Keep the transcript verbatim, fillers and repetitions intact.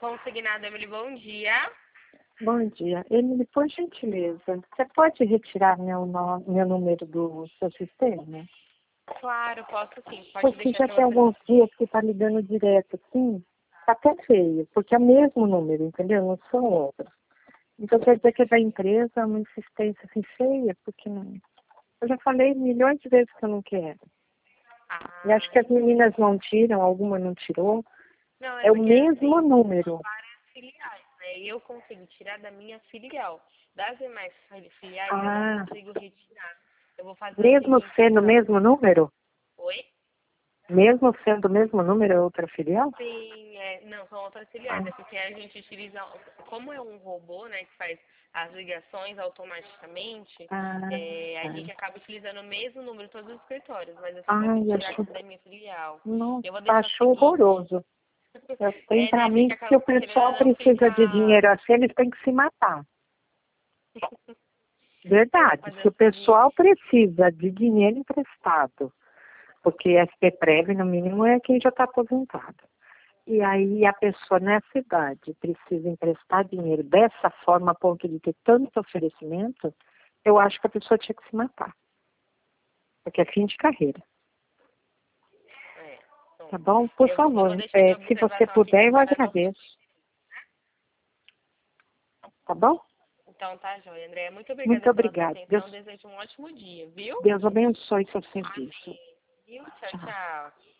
Consignado, Emily, bom dia. Bom dia. Emily, por gentileza, você pode retirar meu, no- meu número do seu sistema? Claro, posso sim. Pode Porque deixar já que tem você... alguns dias que tá ligando direto, assim, tá até feio, porque é o mesmo número, entendeu? Não são outros. Então quer dizer que é da empresa, é uma insistência assim feia, porque não... Eu já falei milhões de vezes que eu não quero. E Ah, acho que as meninas não tiram, alguma não tirou. não, é É o porque mesmo assim, número. várias filiais, né? E eu consigo tirar da minha filial. Das demais filiais eu não Ah, consigo retirar. Eu vou fazer o mesmo seguinte, sendo o então. mesmo número? Oi? Mesmo sendo o mesmo número, é outra filial? Sim, é, não, são outras Ah, filiais, é porque a gente utiliza, como é um robô, né, que faz as ligações automaticamente, ah, é, a tá. gente acaba utilizando o mesmo número em todos os escritórios, mas eu só consigo Ai, tirar acho, aqui da minha filial. nossa, Eu vou deixar o achou seguinte, horroroso. Eu tenho é, pra né, mim porque que se o acaba, querendo pessoal ou não, precisa de fica... dinheiro assim, eles têm que se matar. Eu vou Verdade. fazer Se o o seguinte, pessoal precisa de dinheiro emprestado, porque S P Prev, no mínimo, é quem já está aposentado. E aí a pessoa nessa idade precisa emprestar dinheiro dessa forma a ponto de ter tanto oferecimento, eu acho que a pessoa tinha que se matar. Porque é fim de carreira. é, bom, Tá bom? Por eu vou, eu vou favor, deixar de é, se você observação aqui que a puder, eu senhora não... agradeço. Tá bom? Então tá, joia, André. Muito Muito obrigada pela sua obrigada. atenção, Deus, desejo um ótimo dia, viu? Deus abençoe seu serviço. Amém. Viu? Tchau, Tchau. tchau.